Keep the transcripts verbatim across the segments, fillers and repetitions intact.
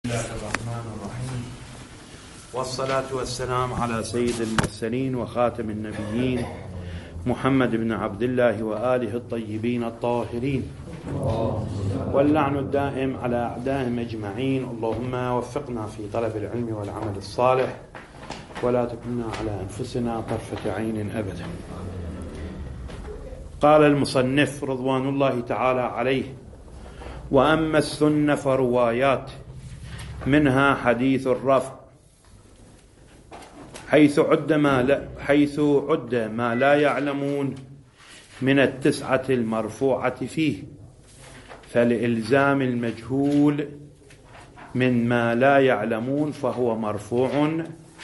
بسم الله الرحمن الرحيم، والصلاة والسلام على سيد المرسلين وخاتم النبيين محمد بن عبد الله وآله الطيبين الطاهرين، واللعن الدائم على أعدائهم أجمعين. اللهم وفقنا في طلب العلم والعمل الصالح، ولا تكلنا على أنفسنا طرفة عين أبدا. قال المصنف رضوان الله تعالى عليه: وأما السنة فروايات، منها حديث الرفع، حيث عد ما لا حيث عد ما لا يعلمون من التسعة المرفوعة فيه، فلإلزام المجهول من ما لا يعلمون فهو مرفوع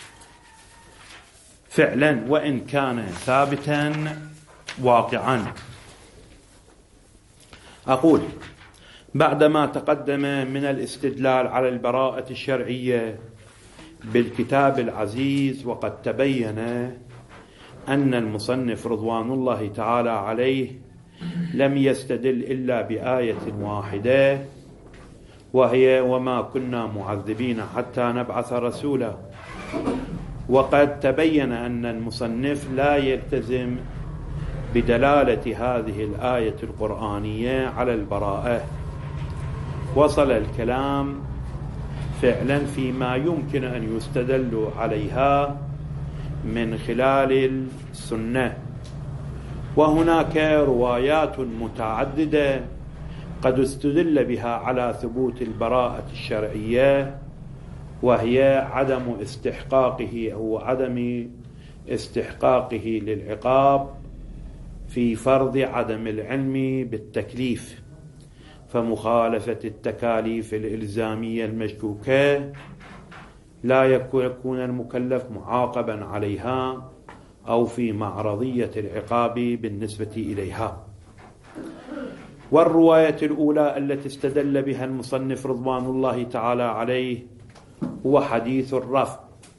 فعلا، وإن كان ثابتا واقعا. أقول: بعدما تقدم من الاستدلال على البراءة الشرعية بالكتاب العزيز، وقد تبين أن المصنف رضوان الله تعالى عليه لم يستدل إلا بآية واحدة، وهي: وما كنا معذبين حتى نبعث رسولا. وقد تبين أن المصنف لا يلتزم بدلالة هذه الآية القرآنية على البراءة. وصل الكلام فعلا فيما يمكن أن يستدل عليها من خلال السنة، وهناك روايات متعددة قد استدل بها على ثبوت البراءة الشرعية، وهي عدم استحقاقه أو عدم استحقاقه للعقاب في فرض عدم العلم بالتكليف، فمخالفة التكاليف الإلزامية المشكوكة لا يكون المكلف معاقبا عليها أو في معرضية العقاب بالنسبة إليها. والرواية الأولى التي استدل بها المصنف رضوان الله تعالى عليه هو حديث الرفع،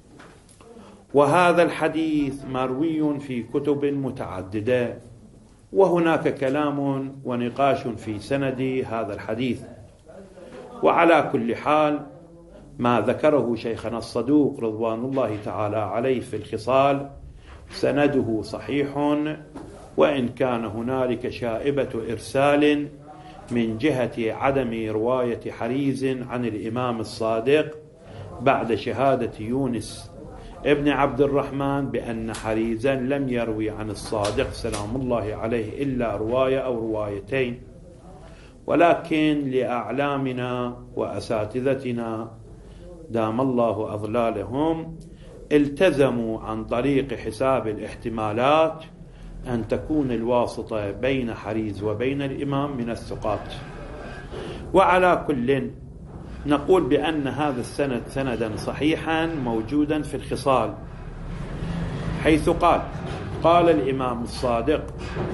وهذا الحديث مروي في كتب متعددة، وهناك كلام ونقاش في سند هذا الحديث. وعلى كل حال ما ذكره شيخنا الصدوق رضوان الله تعالى عليه في الخصال سنده صحيح، وإن كان هنالك شائبة إرسال من جهة عدم رواية حريز عن الإمام الصادق بعد شهادة يونس ابن عبد الرحمن بأن حريزا لم يروي عن الصادق سلام الله عليه إلا رواية أو روايتين. ولكن لأعلامنا وأساتذتنا دام الله أظلالهم التزموا عن طريق حساب الاحتمالات أن تكون الواسطة بين حريز وبين الإمام من الثقات. وعلى كل نقول بأن هذا السند سندا صحيحا موجودا في الخصال، حيث قال قال الإمام الصادق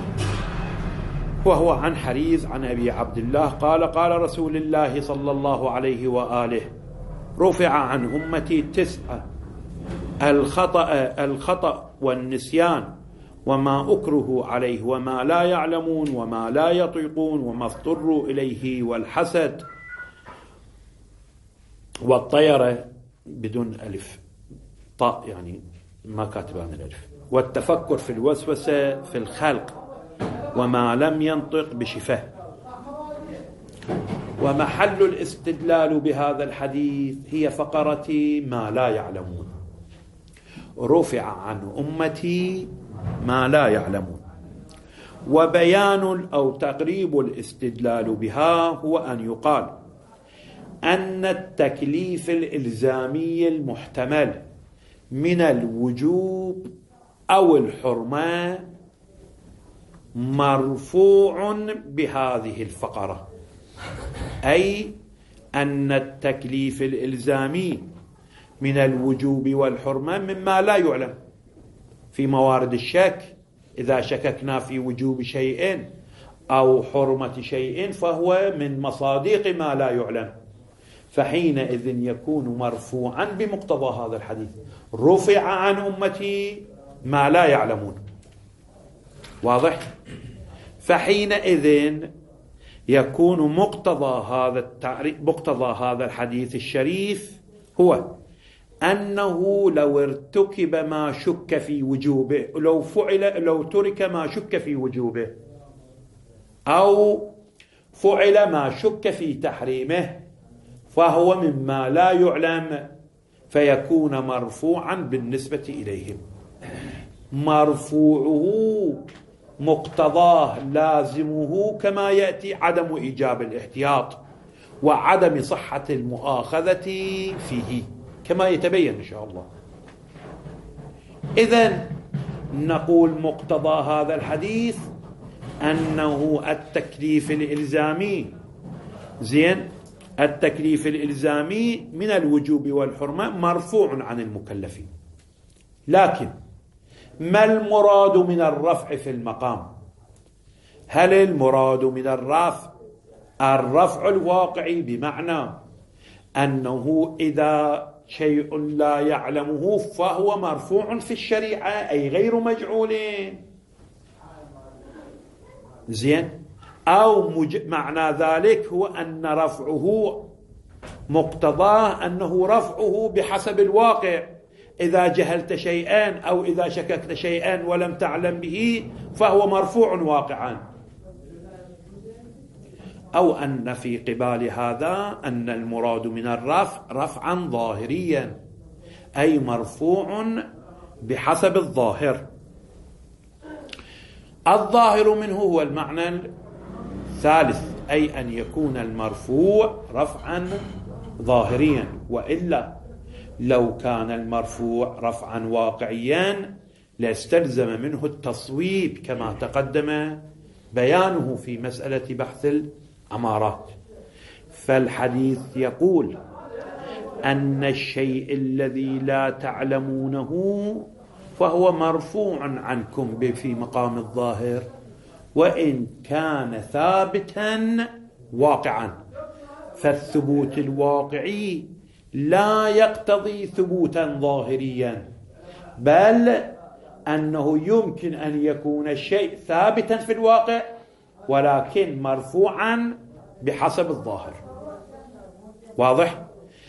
وهو عن حريز عن أبي عبد الله قال: قال رسول الله صلى الله عليه وآله: رفع عن أمتي تسعة: الخطأ الخطأ والنسيان وما أكره عليه وما لا يعلمون وما لا يطيقون وما اضطروا إليه والحسد والطيرة بدون ألف طاء، يعني ما كاتبها من الألف، والتفكر في الوسوسة في الخلق وما لم ينطق بشفاه. ومحل الاستدلال بهذا الحديث هي فقرة ما لا يعلمون. رفع عن أمتي ما لا يعلمون، وبيان أو تقريب الاستدلال بها هو أن يقال أن التكليف الإلزامي المحتمل من الوجوب أو الحرمة مرفوع بهذه الفقرة، أي أن التكليف الإلزامي من الوجوب والحرمة مما لا يعلم في موارد الشك. إذا شككنا في وجوب شيء أو حرمة شيء فهو من مصادق ما لا يعلم، فحينئذ يكون مرفوعا بمقتضى هذا الحديث: رفع عن أمتي ما لا يعلمون. واضح؟ فحينئذ يكون مقتضى هذا التعريف مقتضى هذا الحديث الشريف هو أنه لو ارتكب ما شك في وجوبه، لو فعل لو ترك ما شك في وجوبه، أو فعل ما شك في تحريمه، فهو مما لا يعلم فيكون مرفوعا بالنسبة إليهم. مرفوعه مقتضاه لازمه كما يأتي عدم إيجاب الاحتياط وعدم صحة المؤاخذة فيه كما يتبين إن شاء الله. إذن نقول مقتضى هذا الحديث أنه التكليف الإلزامي زين التكليف الإلزامي من الوجوب والحرمة مرفوع عن المكلفين. لكن ما المراد من الرفع في المقام؟ هل المراد من الرفع الرفع الواقعي بمعنى أنه إذا شيء لا يعلمه فهو مرفوع في الشريعة أي غير مجعول زين، أو مج... معنى ذلك هو أن رفعه مقتضاه أنه رفعه بحسب الواقع، إذا جهلت شيئا أو إذا شككت شيئا ولم تعلم به فهو مرفوع واقعا، أو أن في قبال هذا أن المراد من الرفع رفعا ظاهريا أي مرفوع بحسب الظاهر. الظاهر منه هو المعنى الثالث، أي أن يكون المرفوع رفعا ظاهريا، وإلا لو كان المرفوع رفعا واقعيا لاستلزم منه التصويب كما تقدم بيانه في مسألة بحث الأمارات. فالحديث يقول أن الشيء الذي لا تعلمونه فهو مرفوع عنكم في مقام الظاهر وإن كان ثابتا واقعا. فالثبوت الواقعي لا يقتضي ثبوتا ظاهريا، بل أنه يمكن أن يكون الشيء ثابتا في الواقع ولكن مرفوعا بحسب الظاهر. واضح؟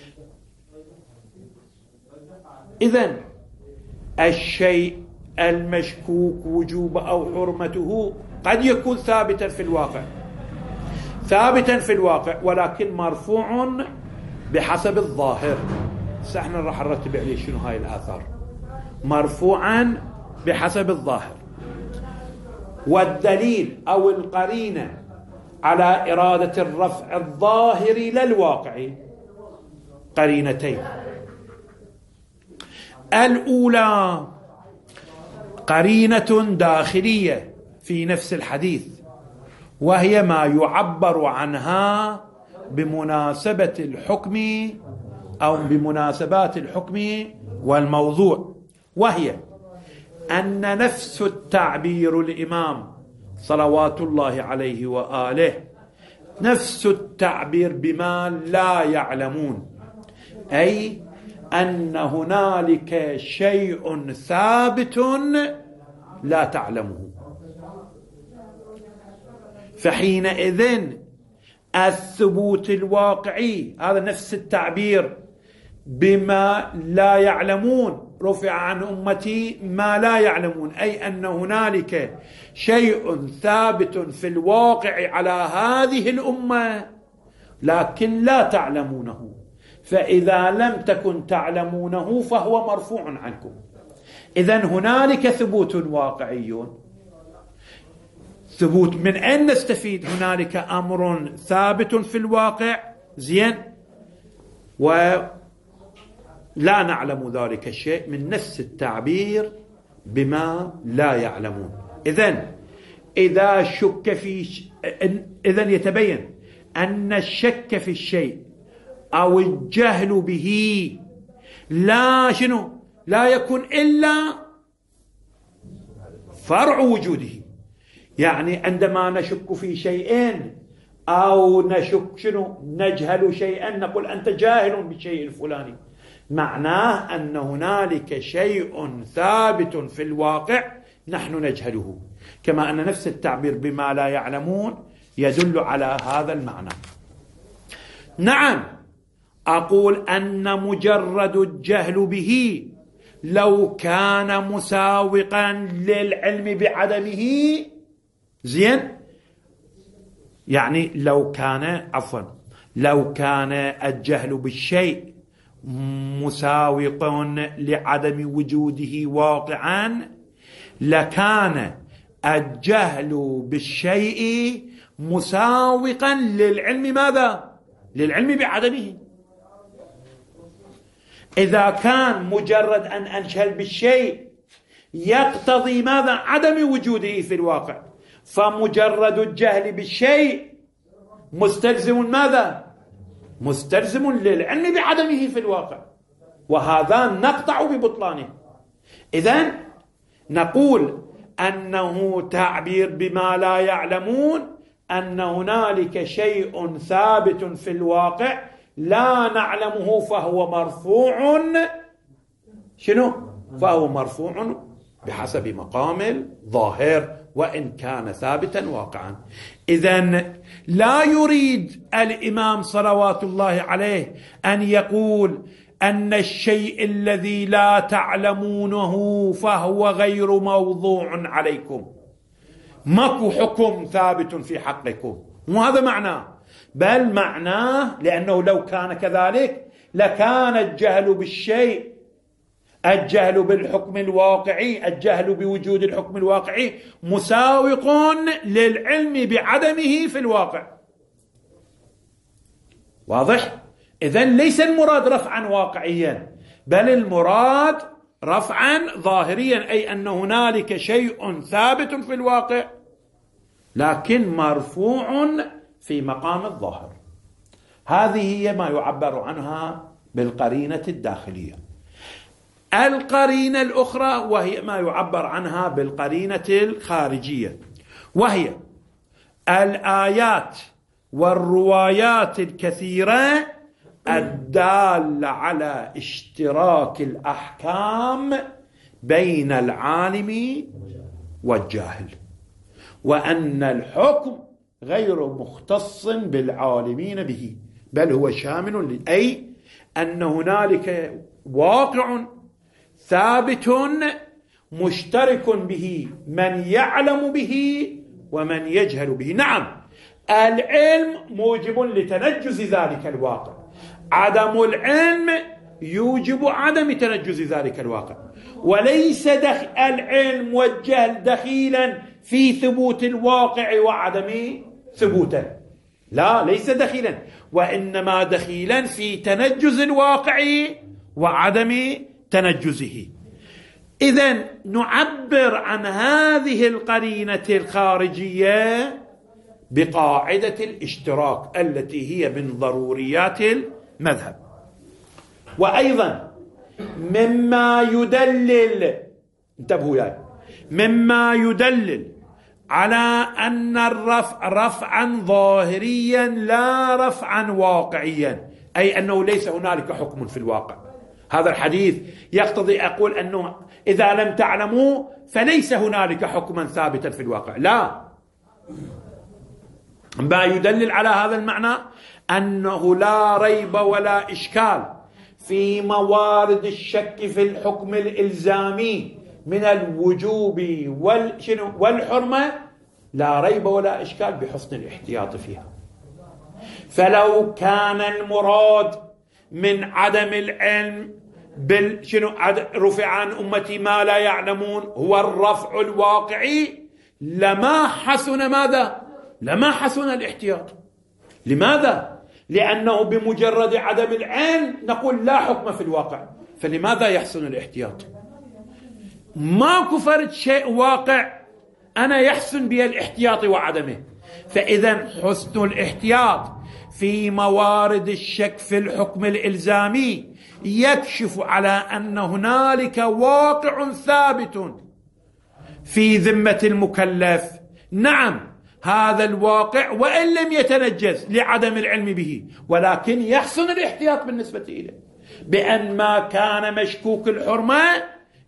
إذن الشيء المشكوك وجوب أو حرمته قد يكون ثابتا في الواقع ثابتا في الواقع ولكن مرفوع بحسب الظاهر. ساحنا راح نرتب عليه شنو هاي الآثار. مرفوعا بحسب الظاهر. والدليل أو القرينة على إرادة الرفع الظاهر للواقع قرينتين. الأولى قرينة داخلية في نفس الحديث، وهي ما يعبر عنها بمناسبة الحكم أو بمناسبات الحكم والموضوع، وهي أن نفس التعبير الإمام صلوات الله عليه وآله نفس التعبير بما لا يعلمون، أي أن هنالك شيء ثابت لا تعلمه. فحينئذ الثبوت الواقعي هذا نفس التعبير بما لا يعلمون رفع عن أمتي ما لا يعلمون، أي أن هنالك شيء ثابت في الواقع على هذه الأمة لكن لا تعلمونه، فإذا لم تكن تعلمونه فهو مرفوع عنكم. إذن هنالك ثبوت واقعي. ثبوت من أين نستفيد؟ هنالك أمر ثابت في الواقع زين ولا نعلم ذلك الشيء من نفس التعبير بما لا يعلمون. إذن إذا شك في ش... إذن يتبين أن الشك في الشيء أو الجهل به لا شنو لا يكون إلا فرع وجوده. يعني عندما نشك في شيئين أو نشك شنو نجهل شيئا نقول أنت جاهل بالشيء الفلاني، معناه أن هنالك شيء ثابت في الواقع نحن نجهله. كما أن نفس التعبير بما لا يعلمون يدل على هذا المعنى. نعم، أقول أن مجرد الجهل به لو كان مساوقا للعلم بعدمه، زين، يعني لو كان عفوا لو كان الجهل بالشيء مساوق لعدم وجوده واقعا، لكان الجهل بالشيء مساوقا للعلم ماذا؟ للعلم بعدمه. إذا كان مجرد أن أنشل بالشيء يقتضي ماذا؟ عدم وجوده في الواقع، فمجرد الجهل بالشيء مستلزم ماذا؟ مستلزم للعلم بعدمه في الواقع، وهذا نقطع ببطلانه. إذن نقول أنه تعبير بما لا يعلمون، أن هنالك شيء ثابت في الواقع لا نعلمه فهو مرفوع، شنو؟ فهو مرفوع بحسب مقام الظاهر وإن كان ثابتا واقعا. إذن لا يريد الإمام صلوات الله عليه أن يقول أن الشيء الذي لا تعلمونه فهو غير موضوع عليكم، ماكو حكم ثابت في حقكم، مو هذا معناه، بل معناه لأنه لو كان كذلك لكان الجهل بالشيء، الجهل بالحكم الواقعي، الجهل بوجود الحكم الواقعي مساوق للعلم بعدمه في الواقع. واضح؟ إذن ليس المراد رفعا واقعيا، بل المراد رفعا ظاهريا، أي أن هنالك شيء ثابت في الواقع لكن مرفوع في مقام الظاهر. هذه هي ما يعبر عنها بالقرينة الداخلية. القرينة الأخرى وهي ما يعبر عنها بالقرينة الخارجية، وهي الآيات والروايات الكثيرة الدالة على اشتراك الأحكام بين العالم والجاهل، وأن الحكم غير مختص بالعالمين به بل هو شامل، أي أن هنالك واقع ثابت مشترك به من يعلم به ومن يجهل به. نعم، العلم موجب لتنجز ذلك الواقع، عدم العلم يوجب عدم تنجز ذلك الواقع، وليس دخل العلم والجهل دخيلا في ثبوت الواقع وعدم ثبوته، لا، ليس دخيلا، وإنما دخيلا في تنجز الواقع وعدم تنجزه. إذن نعبر عن هذه القرينة الخارجية بقاعدة الاشتراك التي هي من ضروريات المذهب. وأيضا مما يدلل، انتبهوا ياي، مما يدلل على أن الرفع رفعا ظاهريا لا رفعا واقعيا، أي أنه ليس هنالك حكم في الواقع. هذا الحديث يقتضي أقول أنه إذا لم تعلموا فليس هنالك حكما ثابتا في الواقع، لا. ما يدلل على هذا المعنى أنه لا ريب ولا إشكال في موارد الشك في الحكم الإلزامي من الوجوب والحرمة، لا ريب ولا إشكال بحسن الاحتياط فيها. فلو كان المراد من عدم العلم بال شنو رفع عن أمتي ما لا يعلمون هو الرفع الواقعي، لما حسن ماذا؟ لما حسن الاحتياط. لماذا؟ لأنه بمجرد عدم العلم نقول لا حكم في الواقع، فلماذا يحسن الاحتياط؟ ماكو فرد شيء واقع أنا يحسن به الاحتياط وعدمه، فإذا حسن الاحتياط في موارد الشك في الحكم الإلزامي يكشف على أن هنالك واقع ثابت في ذمة المكلف. نعم، هذا الواقع وإن لم يتنجز لعدم العلم به، ولكن يحسن الاحتياط بالنسبة إليه، بأن ما كان مشكوك الحرمة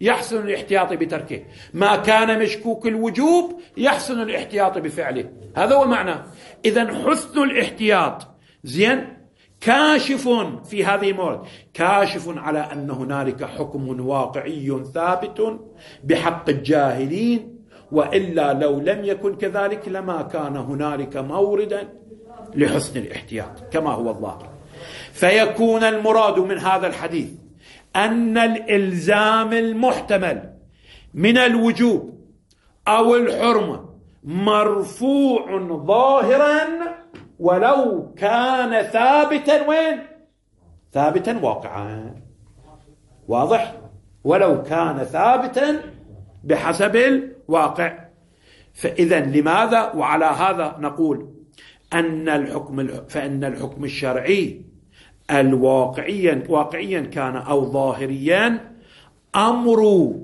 يحسن الاحتياط بتركه، ما كان مشكوك الوجوب يحسن الاحتياط بفعله. هذا هو معنى. إذن حسن الاحتياط زين كاشف في هذه المورد، كاشف على أن هنالك حكم واقعي ثابت بحق الجاهلين، وإلا لو لم يكن كذلك لما كان هنالك موردا لحسن الاحتياط كما هو الظاهر. فيكون المراد من هذا الحديث أن الإلزام المحتمل من الوجوب أو الحرمة مرفوع ظاهرا ولو كان ثابتا وين؟ ثابتا واقعا. واضح؟ ولو كان ثابتا بحسب الواقع. فإذا لماذا؟ وعلى هذا نقول أن الحكم فإن الحكم الشرعي الواقعيا واقعيا كان أو ظاهريا أمر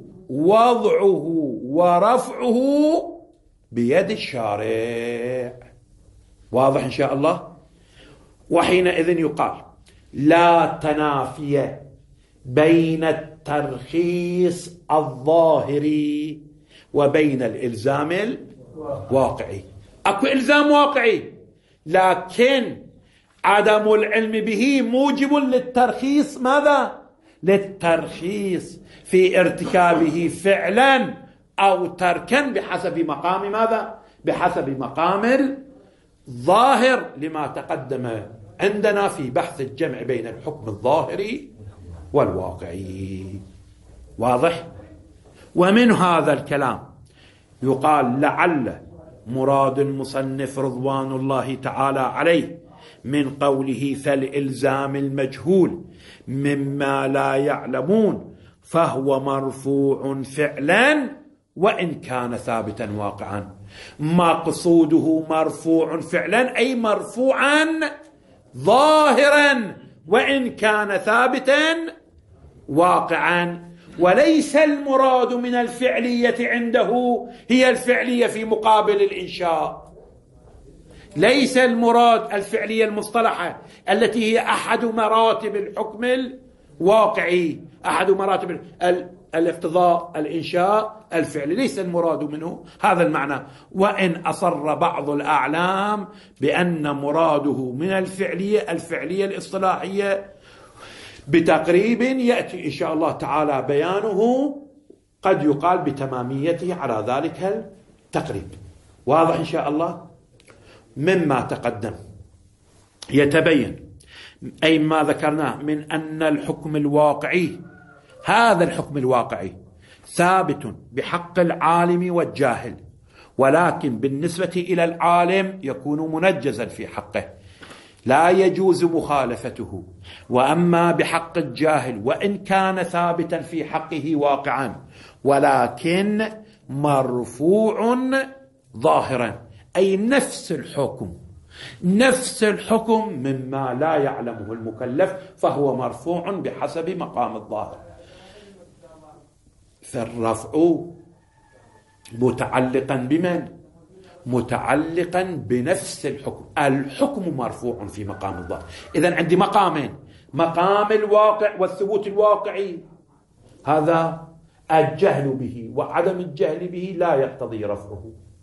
وضعه ورفعه بيد الشارع. واضح إن شاء الله؟ وحينئذ يقال لا تنافي بين الترخيص الظاهري وبين الإلزام الواقعي. أكو إلزام واقعي لكن عدم العلم به موجب للترخيص. ماذا؟ للترخيص في ارتكابه فعلا أو تركا بحسب مقام ماذا؟ بحسب مقام الظاهر لما تقدم عندنا في بحث الجمع بين الحكم الظاهري والواقعي. واضح؟ ومن هذا الكلام يقال لعل مراد المصنف رضوان الله تعالى عليه من قوله فالإلزام المجهول مما لا يعلمون فهو مرفوع فعلا وإن كان ثابتا واقعا. مقصوده مرفوع فعلا أي مرفوعا ظاهرا وإن كان ثابتا واقعا، وليس المراد من الفعلية عنده هي الفعلية في مقابل الإنشاء. ليس المراد الفعلية المصطلحة التي هي أحد مراتب الحكم الواقعي، أحد مراتب الاقتضاء الإنشاء الفعلي، ليس المراد منه هذا المعنى. وإن أصر بعض الأعلام بأن مراده من الفعلية الفعلية الاصطلاحية بتقريب يأتي إن شاء الله تعالى بيانه، قد يقال بتماميته على ذلك التقريب. واضح إن شاء الله؟ مما تقدم يتبين أي ما ذكرناه من أن الحكم الواقعي، هذا الحكم الواقعي ثابت بحق العالم والجاهل، ولكن بالنسبة إلى العالم يكون منجزا في حقه لا يجوز مخالفته، وأما بحق الجاهل وإن كان ثابتا في حقه واقعا ولكن مرفوع ظاهرا، أي نفس الحكم نفس الحكم مما لا يعلمه المكلف فهو مرفوع بحسب مقام الظاهر. فالرفع متعلقا بمن؟ متعلقا بنفس الحكم. الحكم مرفوع في مقام الظاهر. إذن عندي مقامين، مقام الواقع والثبوت الواقعي، هذا الجهل به وعدم الجهل به لا يقتضي رفعه.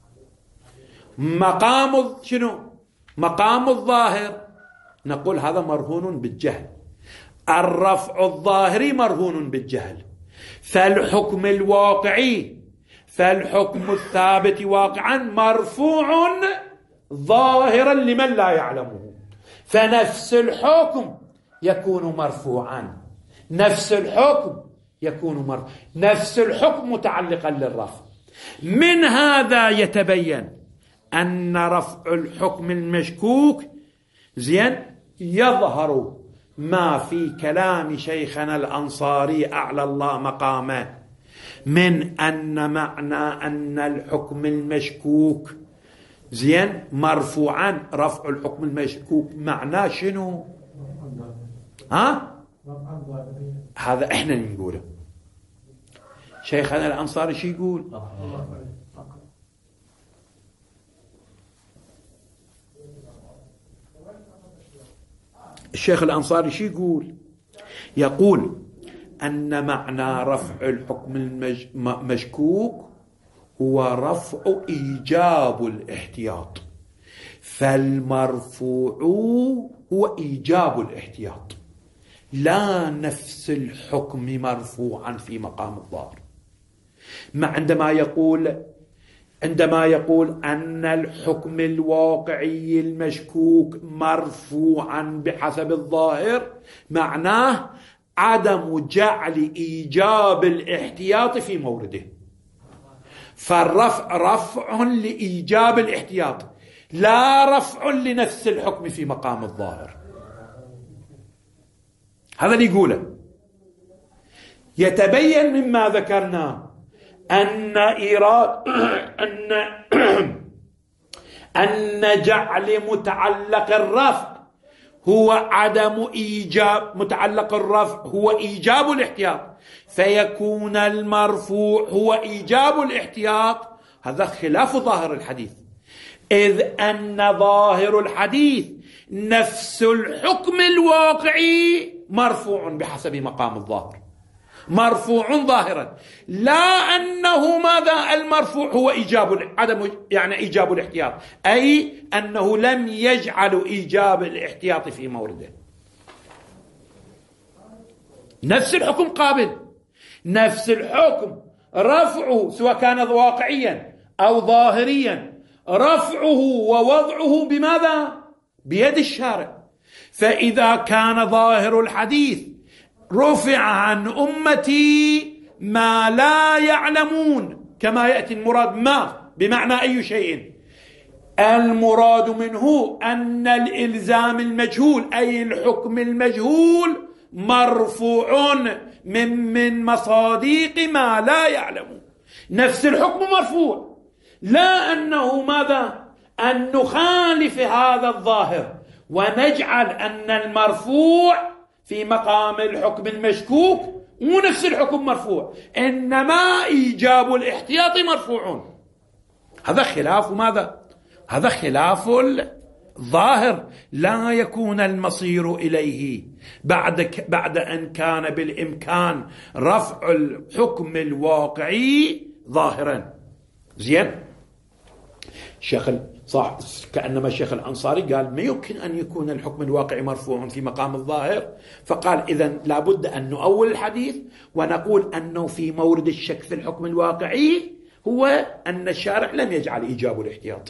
مقام شنو؟ مقام الظاهر نقول هذا مرهون بالجهل، الرفع الظاهري مرهون بالجهل. فالحكم الواقعي فالحكم الثابت واقعا مرفوع ظاهرا لمن لا يعلمه، فنفس الحكم يكون مرفوعا، نفس الحكم يكون مرفوع، نفس الحكم متعلقا للرفع. من هذا يتبين أن رفع الحكم المشكوك زين يظهر ما في كلام شيخنا الأنصاري أعلى الله مقامه من أن معنى أن الحكم المشكوك زين مرفوعا. رفع الحكم المشكوك معناه شنو؟ ها؟ هذا احنا نقوله. شيخنا الأنصاري شو يقول؟ الشيخ الأنصاري شو يقول؟ يقول أن معنى رفع الحكم المشكوك هو رفع إيجاب الاحتياط، فالمرفوع هو إيجاب الاحتياط، لا نفس الحكم مرفوعا في مقام الظاهر. ما عندما يقول عندما يقول أن الحكم الواقعي المشكوك مرفوعا بحسب الظاهر، معناه عدم جعل إيجاب الاحتياط في مورده، فالرفع رفع لإيجاب الاحتياط لا رفع لنفس الحكم في مقام الظاهر. هذا اللي يقوله. يتبين مما ذكرنا أن إيراد أن أن جعل متعلق الرفع هو عدم إيجاب متعلق الرفع هو إيجاب الاحتياط، فيكون المرفوع هو إيجاب الاحتياط. هذا خلاف ظاهر الحديث، إذ أن ظاهر الحديث نفس الحكم الواقعي مرفوع بحسب مقام الظاهر، مرفوع ظاهرا، لا أنه ماذا المرفوع هو إيجاب عدم يعني إيجاب الاحتياط، أي أنه لم يجعل إيجاب الاحتياط في مورده. نفس الحكم قابل، نفس الحكم رفعه سواء كان واقعيا أو ظاهريا، رفعه ووضعه بماذا؟ بيد الشارع. فإذا كان ظاهر الحديث رفع عن أمتي ما لا يعلمون، كما يأتي المراد ما بمعنى أي شيء، المراد منه أن الإلزام المجهول أي الحكم المجهول مرفوع من من مصادق ما لا يعلمون. نفس الحكم مرفوع، لا أنه ماذا أن نخالف هذا الظاهر ونجعل أن المرفوع في مقام الحكم المشكوك مو نفس الحكم مرفوع، إنما إيجاب الاحتياط مرفوع. هذا خلاف ماذا؟ هذا خلاف الظاهر، لا يكون المصير إليه بعد بعد أن كان بالإمكان رفع الحكم الواقعي ظاهرا. زين، شيخ صح كأنما الشيخ الأنصاري قال ما يمكن أن يكون الحكم الواقعي مرفوع في مقام الظاهر، فقال إذن لابد أن نؤول الحديث ونقول أنه في مورد الشك في الحكم الواقعي هو أن الشارع لم يجعل إيجاب الاحتياط.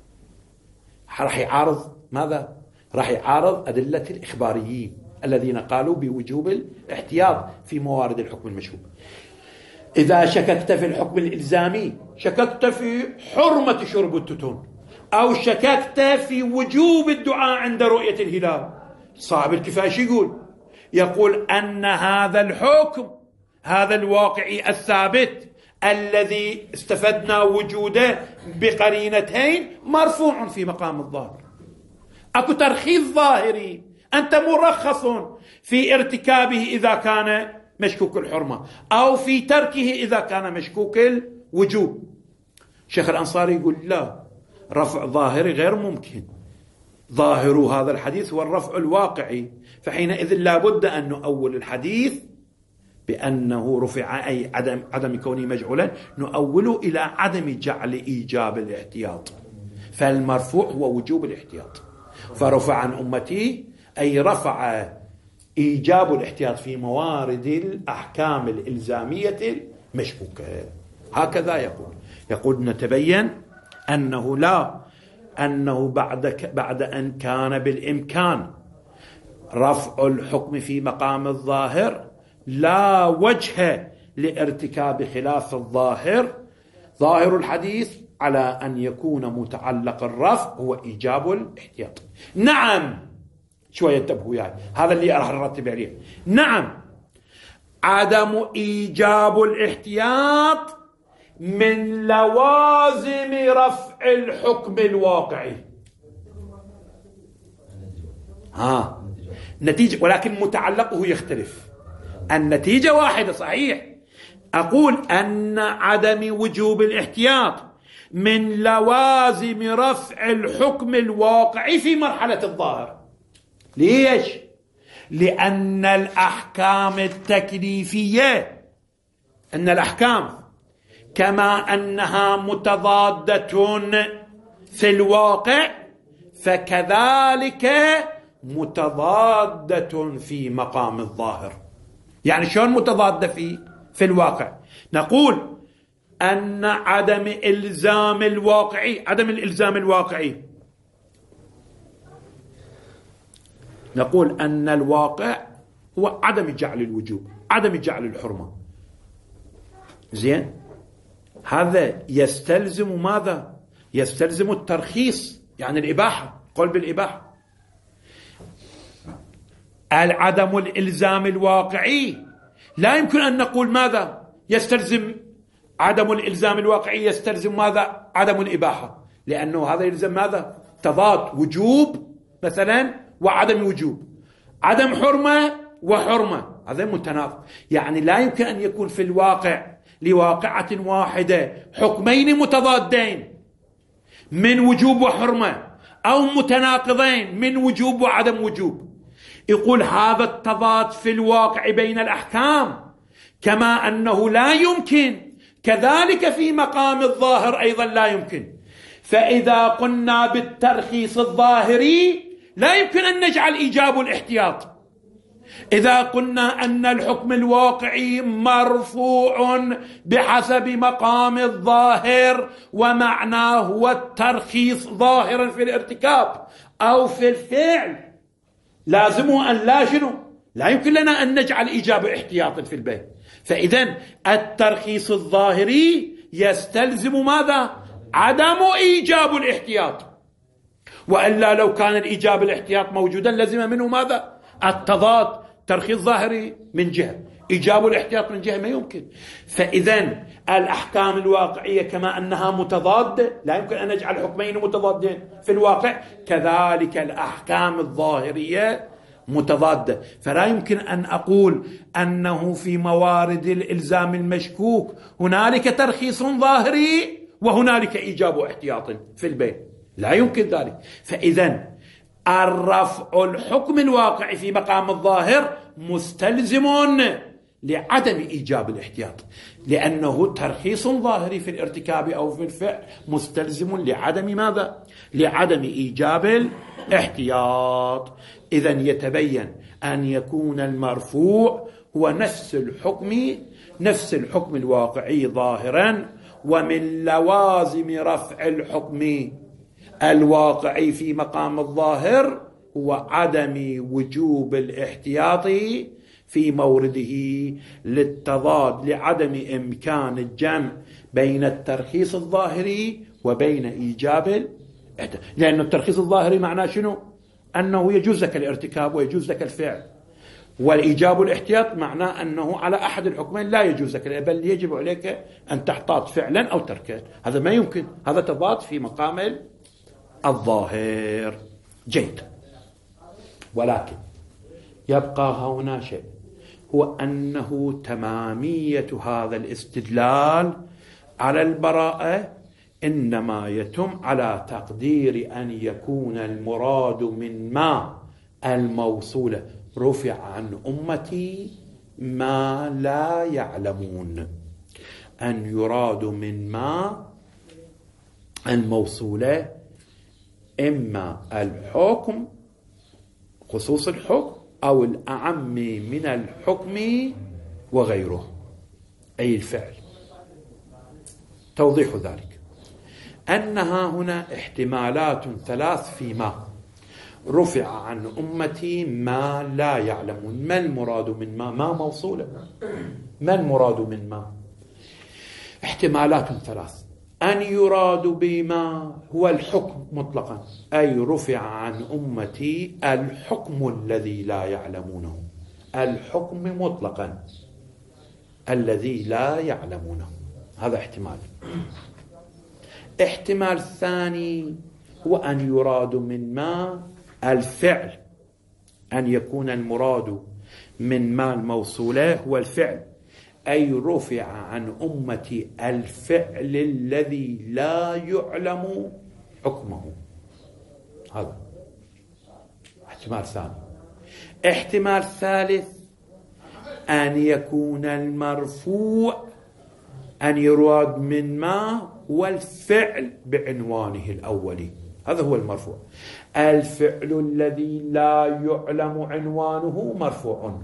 راح يعارض ماذا؟ راح يعارض أدلة الإخباريين الذين قالوا بوجوب الاحتياط في موارد الحكم المشهور. إذا شككت في الحكم الإلزامي شككت في حرمة شرب التتون، أو شككت في وجوب الدعاء عند رؤية الهلال، صاحب الكفاية يقول يقول أن هذا الحكم هذا الواقعي الثابت الذي استفدنا وجوده بقرينتين مرفوع في مقام الظاهر. أكو ترخيص ظاهري، أنت مرخص في ارتكابه إذا كان مشكوك الحرمة أو في تركه إذا كان مشكوك الوجوب. شيخ الأنصاري يقول لا، رفع ظاهري غير ممكن، ظاهر هذا الحديث هو الرفع الواقعي، فحينئذ لا بد أن نؤول الحديث بأنه رفع أي عدم, عدم كونه مجعولا، نؤوله إلى عدم جعل إيجاب الاحتياط، فالمرفوع هو وجوب الاحتياط. فرفع عن أمتي أي رفع إيجاب الاحتياط في موارد الأحكام الإلزامية المشكوكة. هكذا يقول يقول نتبين أنه لا أنه بعد, بعد أن كان بالإمكان رفع الحكم في مقام الظاهر لا وجه لارتكاب خلاف الظاهر. ظاهر الحديث على أن يكون متعلق الرفع هو إيجاب الاحتياط. نعم، شوية انتبهوا يعني، هذا اللي راح نرتب عليه. نعم، عدم إيجاب الاحتياط من لوازم رفع الحكم الواقعي. ها نتيجة، ولكن متعلقه يختلف. النتيجة واحدة صحيح، أقول أن عدم وجوب الاحتياط من لوازم رفع الحكم الواقعي في مرحلة الظاهر. ليش؟ لأن الأحكام التكليفية، أن الأحكام كما أنها متضادة في الواقع فكذلك متضادة في مقام الظاهر. يعني شلون متضادة في في الواقع؟ نقول أن عدم إلزام الواقعي عدم الإلزام الواقعي نقول أن الواقع هو عدم جعل الوجوب، عدم جعل الحرمة. زين، هذا يستلزم ماذا؟ يستلزم الترخيص، يعني الإباحة، قول بالإباحة. العدم الإلزام الواقعي لا يمكن أن نقول ماذا؟ يستلزم عدم الإلزام الواقعي يستلزم ماذا؟ عدم الإباحة، لأنه هذا يلزم ماذا؟ تضاد وجوب مثلا وعدم وجوب، عدم حرمة وحرمة، هذا متناقض. يعني لا يمكن أن يكون في الواقع لواقعة واحدة حكمين متضادين من وجوب وحرمة، أو متناقضين من وجوب وعدم وجوب. يقول هذا التضاد في الواقع بين الأحكام كما أنه لا يمكن كذلك في مقام الظاهر أيضا لا يمكن. فإذا قلنا بالترخيص الظاهري لا يمكن أن نجعل إيجاب الاحتياط. إذا قلنا أن الحكم الواقعي مرفوع بحسب مقام الظاهر ومعناه هو الترخيص ظاهرا في الارتكاب أو في الفعل، لازمه أن لا شنو؟ لا يمكن لنا أن نجعل إيجاب احتياط في البيت. فإذن الترخيص الظاهري يستلزم ماذا؟ عدم إيجاب الاحتياط، وإلا لو كان الإيجاب الاحتياط موجودا لزم منه ماذا؟ التضاد. ترخيص ظاهري من جهة، إيجاب الاحتياط من جهة، ما يمكن. فإذن الأحكام الواقعية كما أنها متضادة لا يمكن أن نجعل حكمين متضادين في الواقع، كذلك الأحكام الظاهرية متضادة. فلا يمكن أن أقول أنه في موارد الإلزام المشكوك هنالك ترخيص ظاهري وهنالك إيجاب احتياط في البيت، لا يمكن ذلك. فإذن الرفع الحكم الواقعي في مقام الظاهر مستلزم لعدم إيجاب الاحتياط، لأنه ترخيص ظاهري في الارتكاب أو في الفعل مستلزم لعدم ماذا؟ لعدم إيجاب الاحتياط. إذن يتبين أن يكون المرفوع هو نفس الحكم نفس الحكم الواقعي ظاهرا، ومن لوازم رفع الحكم الواقعي في مقام الظاهر هو عدم وجوب الاحتياط في مورده للتضاد، لعدم إمكان الجمع بين الترخيص الظاهري وبين إيجاب الاحتياط. لأن الترخيص الظاهري معناه شنو؟ أنه يجوز لك الارتكاب ويجوز لك الفعل، والإيجاب الاحتياط معناه أنه على أحد الحكمين لا يجوز لك، بل يجب عليك أن تحتاط فعلا أو تركا. هذا ما يمكن، هذا تضاد في مقام الظاهر. جيد، ولكن يبقى هنا شيء، هو أنه تمامية هذا الاستدلال على البراءة إنما يتم على تقدير أن يكون المراد من ما الموصولة رفع عن أمتي ما لا يعلمون، أن يراد من ما الموصولة إما الحكم، خصوص الحكم، أو الأعم من الحكم وغيره، أي الفعل. توضيح ذلك أنها هنا احتمالات ثلاث فيما رفع عن أمتي ما لا يعلمون. ما المراد من ما؟ ما موصولة، ما المراد من ما؟ احتمالات ثلاث. أن يراد بما هو الحكم مطلقا، أي رفع عن أمتي الحكم الذي لا يعلمونه، الحكم مطلقا الذي لا يعلمونه، هذا احتمال. احتمال ثاني هو أن يراد من ما الفعل، أن يكون المراد من ما الموصولة هو الفعل، أي رفع عن أمتي الفعل الذي لا يعلم حكمه. هذا احتمال ثاني. احتمال ثالث أن يكون المرفوع أن يراد من ما والفعل بعنوانه الأولي، هذا هو المرفوع. الفعل الذي لا يعلم عنوانه مرفوع.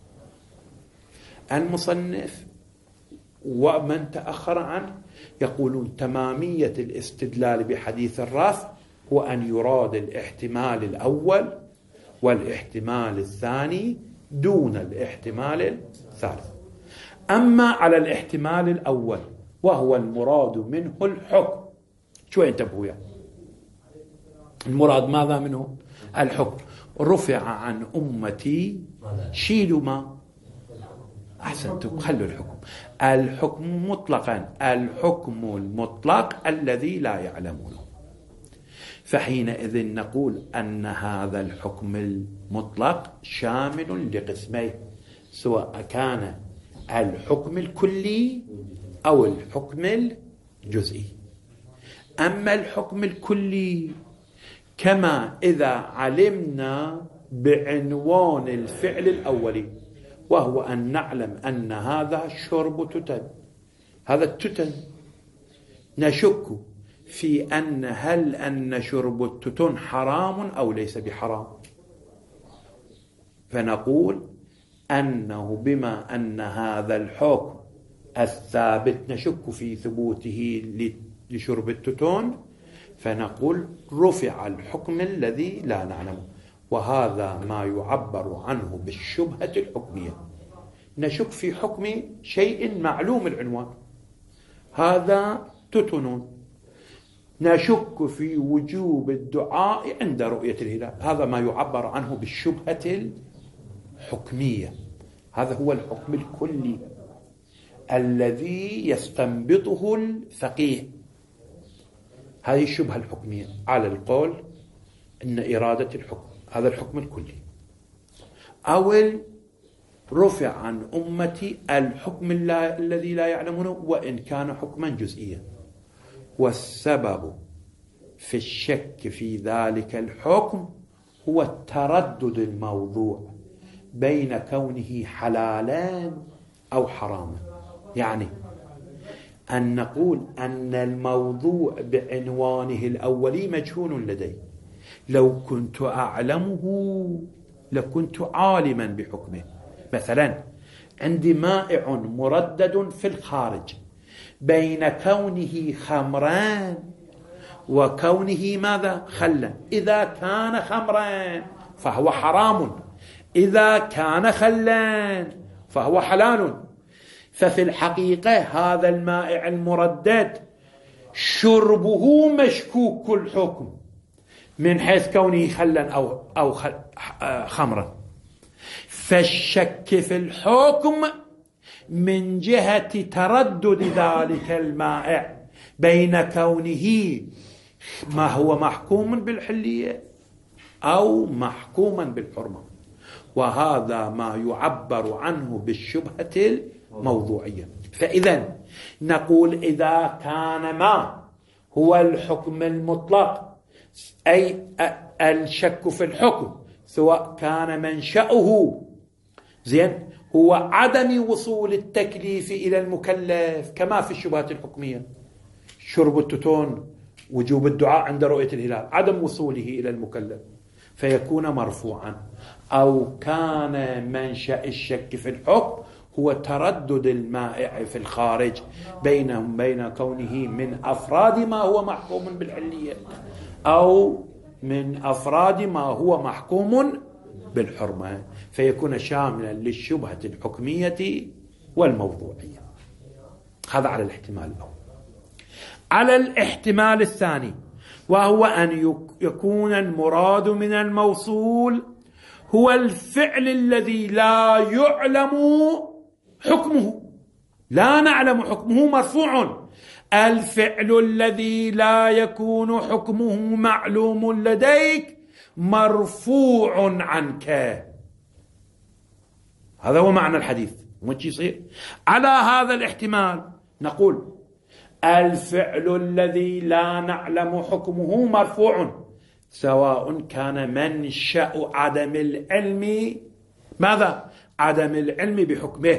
المصنف ومن تأخر عنه يقولون تمامية الاستدلال بحديث الرفع هو أن يراد الاحتمال الأول والاحتمال الثاني دون الاحتمال الثالث. أما على الاحتمال الأول وهو المراد منه الحكم، شو انتبهوا يعني المراد ماذا منه؟ الحكم. رفع عن أمتي شيلوا ما أحسنتم خلوا الحكم. الحكم مطلقا، الحكم المطلق الذي لا يعلمونه. فحينئذ نقول أن هذا الحكم المطلق شامل لقسمين، سواء كان الحكم الكلي أو الحكم الجزئي. أما الحكم الكلي كما إذا علمنا بعنوان الفعل الأولي، وهو أن نعلم أن هذا شرب تتن، هذا التتن نشك في أن هل أن شرب التتن حرام أو ليس بحرام، فنقول أنه بما أن هذا الحكم الثابت نشك في ثبوته لشرب التتن، فنقول رفع الحكم الذي لا نعلمه. وهذا ما يعبر عنه بالشبهة الحكمية. نشك في حكم شيء معلوم العنوان، هذا تتن، نشك في وجوب الدعاء عند رؤية الهلال، هذا ما يعبر عنه بالشبهة الحكمية. هذا هو الحكم الكلي الذي يستنبطه الفقيه. هذه الشبهة الحكمية على القول أن إرادة الحكم هذا الحكم الكلي. أو رفع عن أمتي الحكم الذي لا يعلمونه وإن كان حكما جزئيا. والسبب في الشك في ذلك الحكم هو التردد الموضوع بين كونه حلالا أو حراما. يعني أن نقول أن الموضوع بعنوانه الأولي مجهول لدي، لو كنت أعلمه لكنت عالما بحكمه. مثلا عندي مائع مردد في الخارج بين كونه خمرا وكونه ماذا؟ خلا. إذا كان خمرا فهو حرام، إذا كان خلا فهو حلال. ففي الحقيقة هذا المائع المردد شربه مشكوك الحكم من حيث كونه خلا أو, أو خمرا. فالشك في الحكم من جهة تردد ذلك المائع بين كونه ما هو محكوم بالحلية أو محكوما بالحرمة، وهذا ما يعبر عنه بالشبهة الموضوعية. فإذا نقول إذا كان ما هو الحكم المطلق، أي الشك في الحكم سواء كان منشأه زين هو عدم وصول التكليف إلى المكلف كما في الشبهات الحكمية، شرب التتون، وجوب الدعاء عند رؤية الهلال، عدم وصوله إلى المكلف فيكون مرفوعا. أو كان منشأ الشك في الحكم هو تردد المائع في الخارج بينهم بين كونه من أفراد ما هو محكوم بالحلية أو من أفراد ما هو محكوم بالحرمة، فيكون شاملا للشبهة الحكمية والموضوعية. هذا على الاحتمال الأول. على الاحتمال الثاني وهو أن يكون المراد من الموصول هو الفعل الذي لا يعلم حكمه، لا نعلم حكمه مرفوع. الفعل الذي لا يكون حكمه معلوم لديك مرفوع عنك. هذا هو معنى الحديث. وش يصير على هذا الاحتمال؟ نقول الفعل الذي لا نعلم حكمه مرفوع، سواء كان منشأ عدم العلم ماذا؟ عدم العلم بحكمه،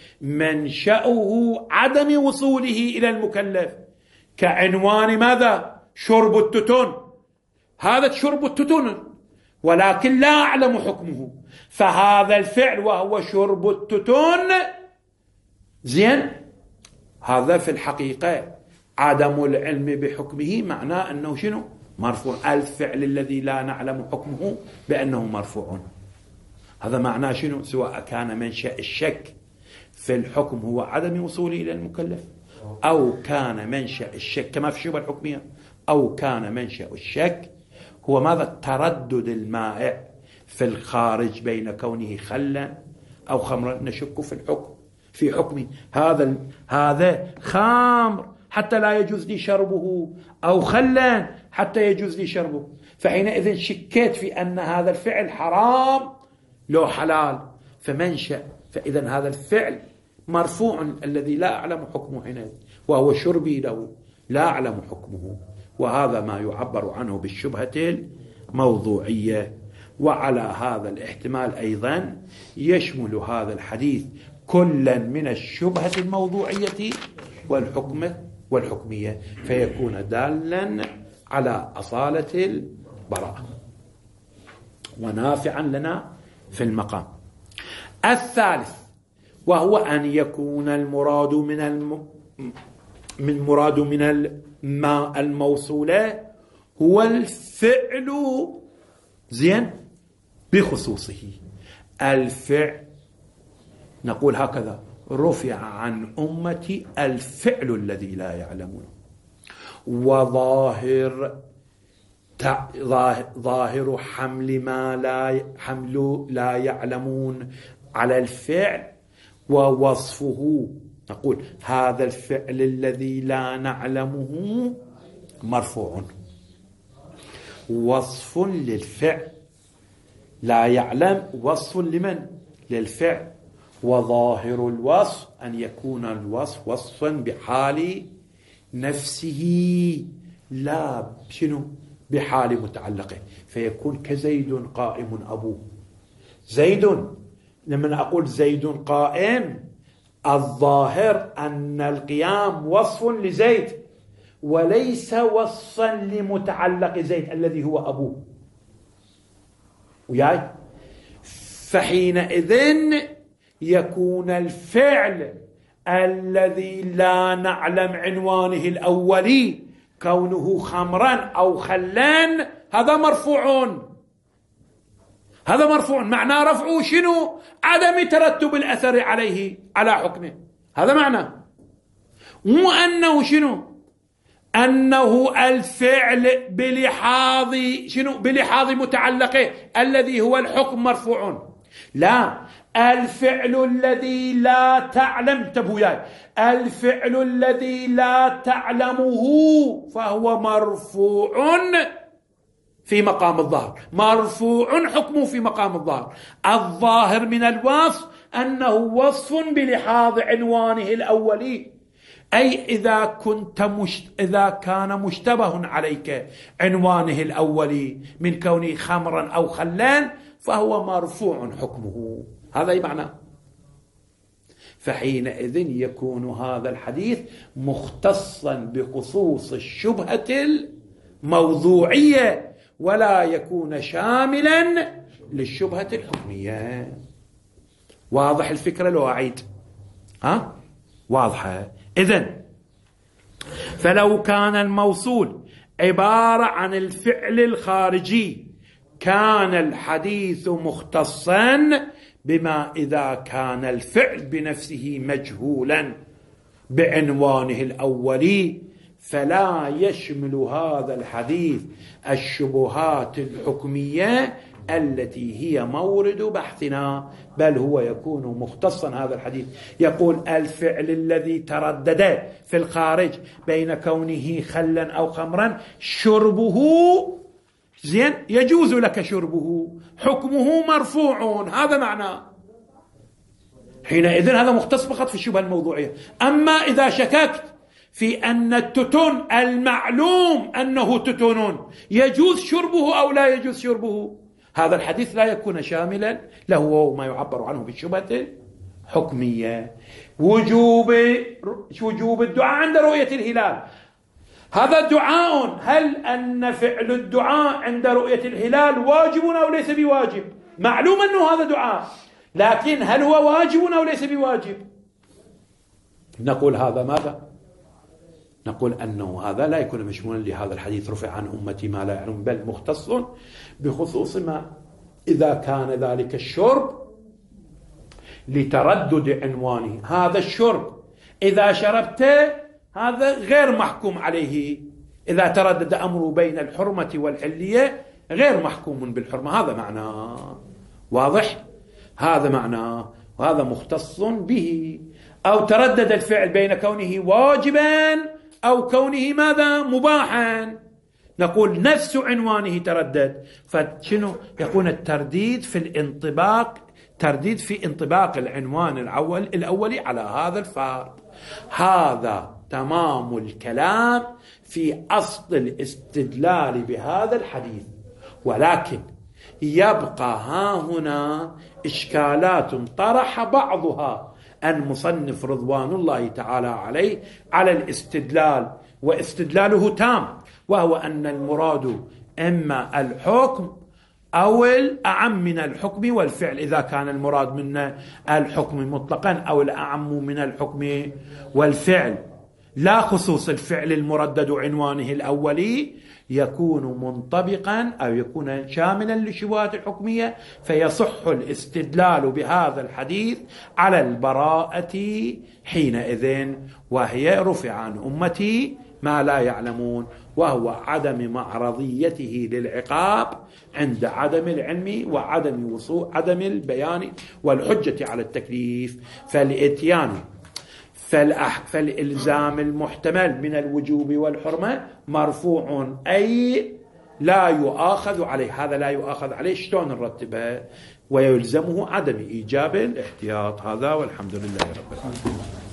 منشأه عدم وصوله إلى المكلف، كعنوان ماذا؟ شرب التتون، هذا شرب التتون ولكن لا أعلم حكمه، فهذا الفعل وهو شرب التتون زين، هذا في الحقيقة عدم العلم بحكمه معناه أنه شنو؟ مرفوع. الفعل الذي لا نعلم حكمه بأنه مرفوع، هذا معناه شنو؟ سواء كان منشأ الشك في الحكم هو عدم وصوله إلى المكلف، أو كان منشأ الشك كما في الشبهة الحكمية، أو كان منشأ الشك هو ماذا؟ تردد المائع في الخارج بين كونه خلا أو خمرا، نشك في الحكم في حكمه، هذا هذا خمر حتى لا يجوز لي شربه، أو خلا حتى يجوز لي شربه، فحينئذ شكيت في أن هذا الفعل حرام لو حلال، فمنشأ، فإذا هذا الفعل مرفوع الذي لا أعلم حكمه حينئذ، وهو شربي له لا أعلم حكمه، وهذا ما يعبر عنه بالشبهة الموضوعية. وعلى هذا الاحتمال أيضا يشمل هذا الحديث كلا من الشبهة الموضوعية والحكمة والحكمية، فيكون دالا على أصالة البراءة ونافعا لنا في المقام. الثالث وهو أن يكون المراد من الم... من مراد من الماء الموصولة هو الفعل زين بخصوصه. الفعل نقول هكذا: رفع عن أمتي الفعل الذي لا يعلمون، وظاهر ظاهر حمل ما لا حمل لا يعلمون على الفعل ووصفه، نقول هذا الفعل الذي لا نعلمه مرفوع، وصف للفعل لا يعلم، وصف لمن؟ للفعل، وظاهر الوصف أن يكون الوصف وصفا بحال نفسه لا شنو بحال متعلقه، فيكون كزيد قائم أبوه. زيد، لما أقول زيد قائم، الظاهر أن القيام وصف لزيد وليس وصفا لمتعلق زيد الذي هو أبوه، وياي؟ فحينئذ يكون الفعل الذي لا نعلم عنوانه الأولي كونه خمرا أو خلان، هذا مرفوع، هذا مرفوع، معناه رفعه شنو؟ عدم ترتب الأثر عليه على حكمه، هذا معناه، مو أنه شنو؟ أنه الفعل بلحاظ شنو؟ بلحاظ متعلقه الذي هو الحكم مرفوع، لا، الفعل الذي لا تعلم، انتبهوا ياي، الفعل الذي لا تعلمه فهو مرفوع في مقام الظاهر، مرفوع حكمه في مقام الظاهر. الظاهر من الوصف أنه وصف بلحاظ عنوانه الأولي، أي إذا كنت مش... إذا كان مشتبه عليك عنوانه الأولي من كونه خمرا أو خلان فهو مرفوع حكمه، هذا أي معنى. فحينئذ يكون هذا الحديث مختصا بخصوص الشبهة الموضوعية ولا يكون شاملا للشبهة الحكمية. واضح الفكرة لو أعيد؟ ها؟ واضحة. إذن فلو كان الموصول عبارة عن الفعل الخارجي كان الحديث مختصا بما إذا كان الفعل بنفسه مجهولا بعنوانه الأولي، فلا يشمل هذا الحديث الشبهات الحكمية التي هي مورد بحثنا، بل هو يكون مختصا هذا الحديث. يقول الفعل الذي تردد في الخارج بين كونه خلا أو خمرا شربه زين يجوز لك شربه، حكمه مرفوع، هذا معناه. حينئذ هذا مختص فقط في الشبهة الموضوعية. أما إذا شككت في أن التتون المعلوم أنه تتون يجوز شربه أو لا يجوز شربه، هذا الحديث لا يكون شاملا له وهو ما يعبر عنه بالشبهة الحكمية. وجوب وجوب الدعاء عند رؤية الهلال، هذا دعاء، هل أن فعل الدعاء عند رؤية الهلال واجب أو ليس بواجب؟ معلوم أنه هذا دعاء، لكن هل هو واجب أو ليس بواجب؟ نقول هذا ماذا؟ نقول أنه هذا لا يكون مشمولا لهذا الحديث رفع عن أمتي ما لا يعلم، بل مختص بخصوص ما إذا كان ذلك الشرب لتردد عنوانه. هذا الشرب إذا شربته هذا غير محكوم عليه، إذا تردد أمره بين الحرمة والحلية غير محكوم بالحرمة، هذا معناه. واضح؟ هذا معناه، وهذا مختص به. أو تردد الفعل بين كونه واجبا أو كونه ماذا؟ مباحا، نقول نفس عنوانه تردد. فشنو يكون الترديد في الانطباق، ترديد في انطباق العنوان الأول الأولي على هذا الفرد. هذا تمام الكلام في أصل الاستدلال بهذا الحديث. ولكن يبقى ها هنا إشكالات طرح بعضها المصنف رضوان الله تعالى عليه على الاستدلال، واستدلاله تام، وهو أن المراد إما الحكم أو الأعم من الحكم والفعل، إذا كان المراد من الحكم مطلقا أو الأعم من الحكم والفعل، لا خصوص الفعل المردد عنوانه الأولي يكون منطبقا أو يكون شاملا للشبهات الحكمية، فيصح الاستدلال بهذا الحديث على البراءة حينئذ، وهي رفع عن أمتي ما لا يعلمون، وهو عدم معرضيته للعقاب عند عدم العلم وعدم وصول عدم البيان والحجة على التكليف. فالإتيان فالإلزام المحتمل من الوجوب والحرمة مرفوع، أي لا يؤاخذ عليه. هذا لا يؤاخذ عليه شلون نرتبها؟ ويلزمه عدم إيجاب الاحتياط. هذا والحمد لله رب العالمين.